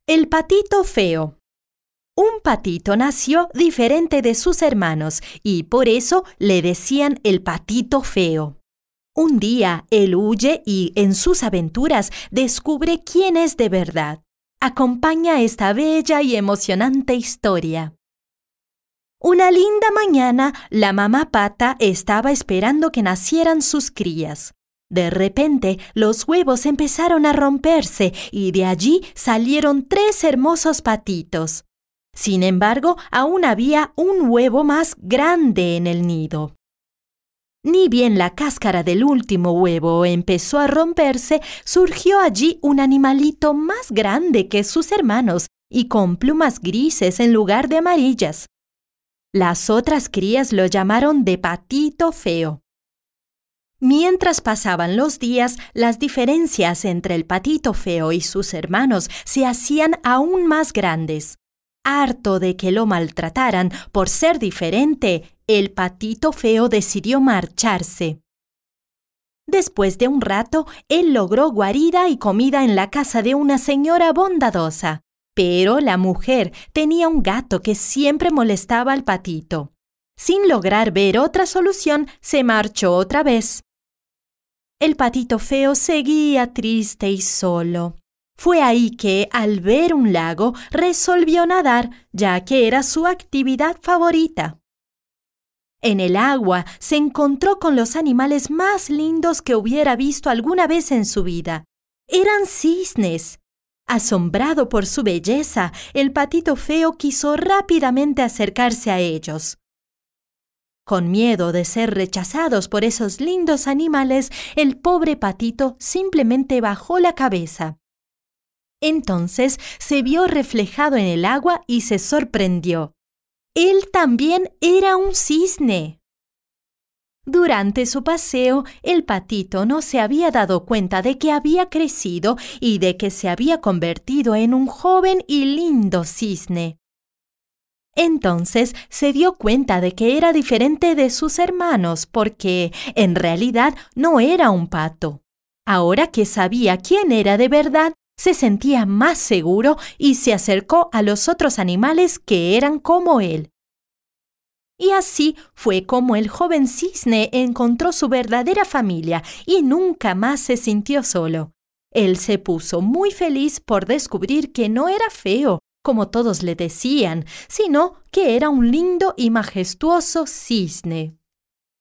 El patito feo. Un patito nació diferente de sus hermanos y por eso le decían el patito feo. Un día él huye y en sus aventuras descubre quién es de verdad. Acompaña esta bella y emocionante historia. Una linda mañana, la mamá pata estaba esperando que nacieran sus crías. De repente, los huevos empezaron a romperse y de allí salieron 3 hermosos patitos. Sin embargo, aún había un huevo más grande en el nido. Ni bien la cáscara del último huevo empezó a romperse, surgió allí un animalito más grande que sus hermanos y con plumas grises en lugar de amarillas. Las otras crías lo llamaron de patito feo. Mientras pasaban los días, las diferencias entre el patito feo y sus hermanos se hacían aún más grandes. Harto de que lo maltrataran por ser diferente, el patito feo decidió marcharse. Después de un rato, él logró guarida y comida en la casa de una señora bondadosa. Pero la mujer tenía un gato que siempre molestaba al patito. Sin lograr ver otra solución, se marchó otra vez. El patito feo seguía triste y solo. Fue ahí que, al ver un lago, resolvió nadar, ya que era su actividad favorita. En el agua se encontró con los animales más lindos que hubiera visto alguna vez en su vida. Eran cisnes. Asombrado por su belleza, el patito feo quiso rápidamente acercarse a ellos. Con miedo de ser rechazados por esos lindos animales, el pobre patito simplemente bajó la cabeza. Entonces se vio reflejado en el agua y se sorprendió. Él también era un cisne. Durante su paseo, el patito no se había dado cuenta de que había crecido y de que se había convertido en un joven y lindo cisne. Entonces se dio cuenta de que era diferente de sus hermanos porque, en realidad, no era un pato. Ahora que sabía quién era de verdad, se sentía más seguro y se acercó a los otros animales que eran como él. Y así fue como el joven cisne encontró su verdadera familia y nunca más se sintió solo. Él se puso muy feliz por descubrir que no era feo, como todos le decían, sino que era un lindo y majestuoso cisne.